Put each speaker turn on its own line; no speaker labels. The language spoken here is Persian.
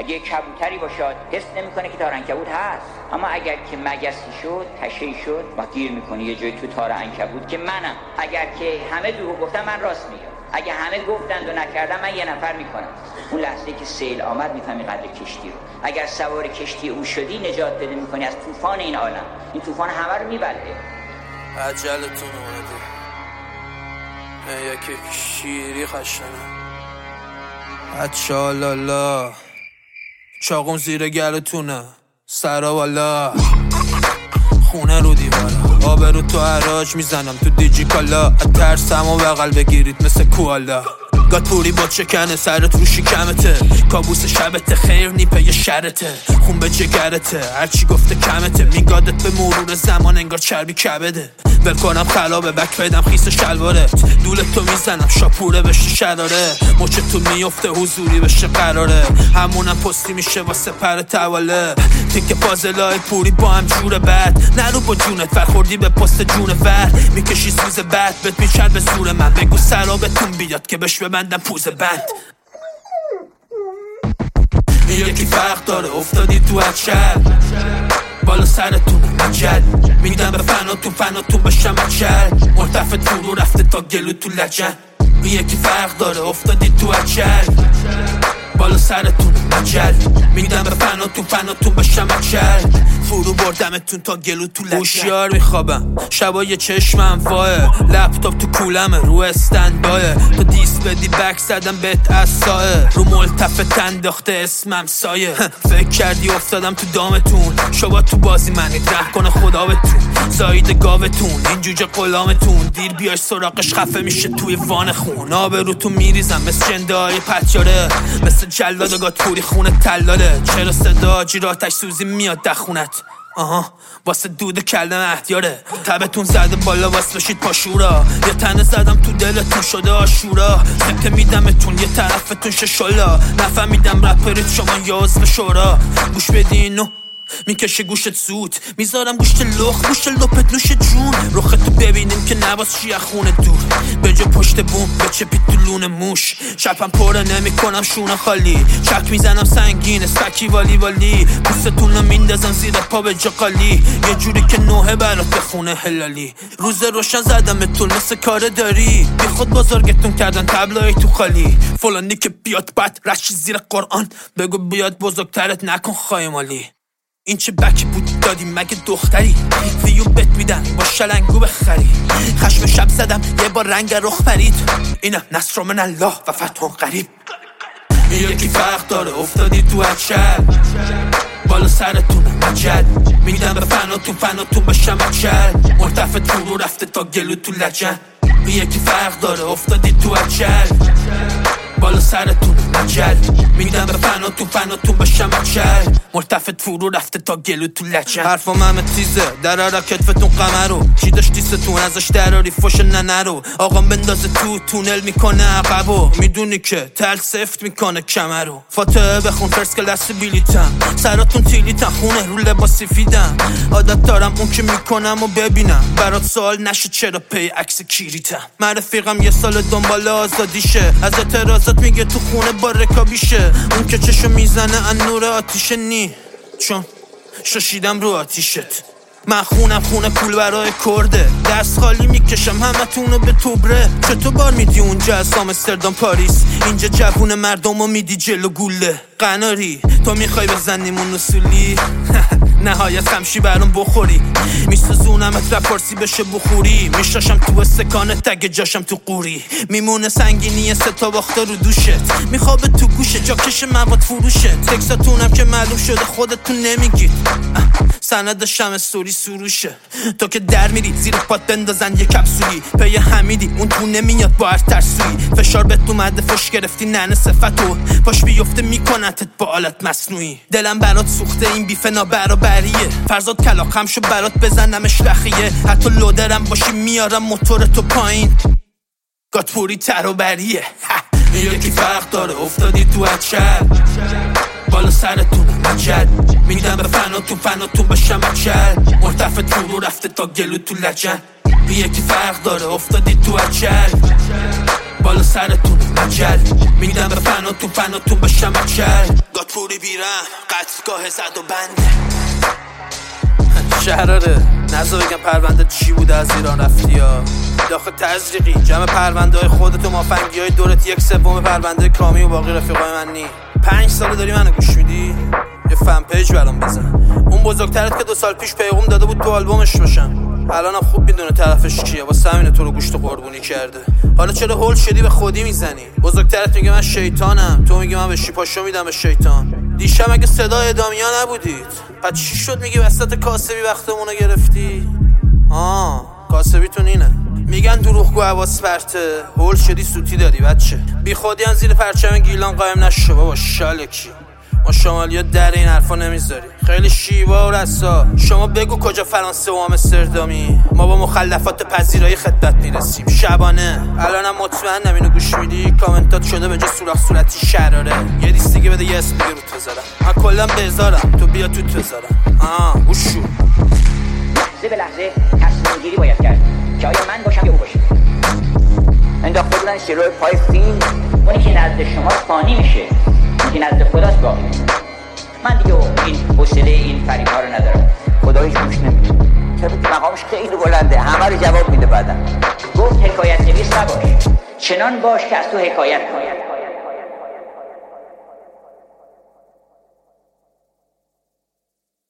اگه کبوتری باشد حس نمیکنه که تار عنکبوت هست، اما اگر که مگسی شد، تشی شد، ما گیر میکنه یه جای تو تار عنکبوت که منم. اگر که همه دروغ گفتن من راست میگم، اگه همه گفتند و نکردم من یه نفر میکنم. اون لحظه که سیل آمد میفهمی قدر کشتی رو. اگر سوار کشتی او شدی نجات پیدا میکنی از طوفان این عالم. این طوفان همه رو میبلعه.
عجلتون اومده یکی شیری خشنه اچالالا چاقم زیر گلتونه سرا والا خونه رو دیوارا آبرو تو حراج میزنم تو دیجی کالا ترسم و بغل بگیرید مثل کوالا گاتپوری با چکنه سرت رو شکمته کابوس شبته خیر نیپه یه شرته خون به جگرته هرچی گفته کمته میگادت به مرور زمان انگار چربی کبده ول کنم خلابه بک پیدم خیس شلوارت دولت تو میزنم شاپوره بشه شراره مچه تو میفته حضوری بشه قراره همونم پستی میشه واسه پر تواله تیک پازلای پوری با هم جور بد نرو با جونت فرخوردی به پست جون ور میکشی سوز بد بهت میچر به زور من بگو سرابتون بیاد که بش ببندم پوز بند یکی فرق داره افتادی تو اچل بالا سرتون مجل میدم به فناتون بشم اچل مرتفت فرو رفته تا گلو تو لجن یکی فرق داره افتادی تو اچل بالا سرتون مجل میدم به فناتون بشم اچل فرو بردمتون تا گلو تو لجن هوشیار میخوابم شبای چشمم واه لپتاپ تو کولمه رو استندبایه تو دیس بدی بک زدم بهت اصاه رو ملتفت انداخته اسمم سایه فکر کردی افتادم تو دامتون شبا تو بازی منید ره کنه خدا بتون زاید گاوتون این جوجه غلامتون دیر بیاش سراغش خفه میشه توی وان خون آبروتون میریزم مثل جندای پتیاره مثل جلاد گاتپوری خونه تلاله چرا صدا جیراتش سوزی میاد دخونت واسه دود کلم احتیاره تبتون زده بالا واسه بشید پاشورا یه تنه زدم تو دلتون شده آشورا سکه میدمتون یه طرفتون ششالا نفهمیدم رپرید شما یاز به شورا گوش بدینو میکشه گوشت زود میذارم گوشت لخ گوشت لپت نوش جون رختو ببینیم که نباز چی خونه دور به جا پشت بوم به چپی تو لون موش شپم پره نمی کنم شونه خالی چک میزنم سنگین سکی والی پوستتون رو میندازم زیر پا به جا قالی یه جوری که نوه برات بخونه هلالی روز روشن زدمتون مثل کار داری بی خود بزرگتون کردن تبلای تو خالی فلانی که بیاد بد رشی زیر قرآن بگو بیاد بزرگترت نکن خایمالی این چه بکی بود دادی مگه دختری ویو بت میدن با شلنگو بخری خشم شب زدم یه بار رنگ رخ پرید اینم نصر من الله و فتح قریب یکی فرق داره افتادی تو اچل بالا سرتون مجل میدم به فناتون بشم اچل مرتفت فرو رفته تا گلو تو لجن یکی فرق داره افتادی تو اچل بالا سرتون مجل میدم به فناتون بشم اچل مرتفت فرو رفته تا گلو تو لجن حرفم همه تیزه درارا کتفتون قمرو چی داشت دیستون ازش دراری فش ننرو آقام بندازه تو تونل میکنه عقبو میدونی که تل سفت میکنه کمرو فاتحه بخون فرس کلاس بیلیتم سراتون تیلیتم خونه رو لباس سفیدم عادت دارم اون که میکنم و ببینم برات سوال نشه چرا پی عکس کیریتم من رفیقم یه سال دنبال آزادیشه از اعتراضات میگه تو خونه با رکابیشه اون که چشو میزنه ان نور آتیشه نی چون شاشیدم رو آتیشت من خونه پول برای کرده دست خالی میکشم همه تونو به توبره چطور بار میدی اونجا از آمستردام پاریس اینجا جوون مردمو میدی جلو گوله قناری تو میخوای بزنیمون اصولی نهایت خمشی برام بخوری میسوزونمت رپارسی بشه بخوری میشاشم تو استکانه تگ جاشم تو قوری میمونه سنگینی ستا باخته رو دوشت میخوابه تو گوشه جاکش مواد فروشه تکساتونم که معلوم شده خودتون نمیگید سندشم استوری سروشه تو که در میری زیر پات بندازن یه کپسولی پی حمیدی اون تو نمیاد با هر ترسویی فشار بهت اومده فش گرفتی ننه صفتو پاش بیفته میکنتت با آلت مصنوعی دلم برات سوخته این بیف نابرابریه فرزاد کلاقم شو برات بزنمش رخیه حتی لودرم باشی میارم موتورتو پایین گاتپوری تروبریه یکی فرق داره افتادی تو اچل بالا سرتون مجل میدم به فناتون بشم اچل مرتفت فرو رفته تا گلو تو لجن یکی فرق داره افتادی تو اچل بالا سرتون مجل میدم به فناتون بشم اچل پوری بیرم قتلگاه زد و بنده شهراره نزا بگم پرونده چی بوده از ایران رفتی یا داخل تزریقی جمع پرونده های خودت و مافنگی های دورت 1/3 پرونده کامی و باقی رفیقای من نی 5 ساله داری منو گوش میدی یه فن پیج برام بزن اون بزرگترت که 2 سال پیش پیغام داده بود تو آلبومش باشم الانم خوب میدونه طرفش کیه واسه همینه تو رو گوشت قربونی کرده حالا چرا هول شدی به خودی میزنی بزرگترت میگه من شیطانم تو میگی من به شیپاشو میدم به شیطان دیشب اگه صدای ادامیا نبودید پس چی شد میگی وسط کاسبی وقتمونو گرفتی کاسبیتون اینه میگن دروغگو حواس پرته هول شدی سوتی داری بچه بی خودی زیر پرچم گیلان قایم نشو بابا شالکی ما شمالی ها در این حرفا نمیذاری خیلی شیوا و رسا شما بگو کجا فرانسه و آمستردامی ما با مخلفات پذیرایی خدمت میرسیم شبانه الانم مطمئنم اینو گوش میدی کامنتات شده به جا سوراخ صورتی شراره یه دیست دیگه بده یه اسم دیگه روت بذارم من کلا بذارم تو بیا توت بذارم گوشو
لحظه به لحظه تصمیم گیری باید کرد که آیا من باشم یا او باشه انداخته بودن شروع پای فیلم اونی که نزد شما فانی میشه که نزد خداست باقی من دیگه این حوصله این فریب ها رو ندارم خدا هیچ گوش نمیده طبق مقامش خیلی بلنده همه رو جواب میده بعدم گفت حکایت نویس نباش چنان باش که از تو حکایت کنید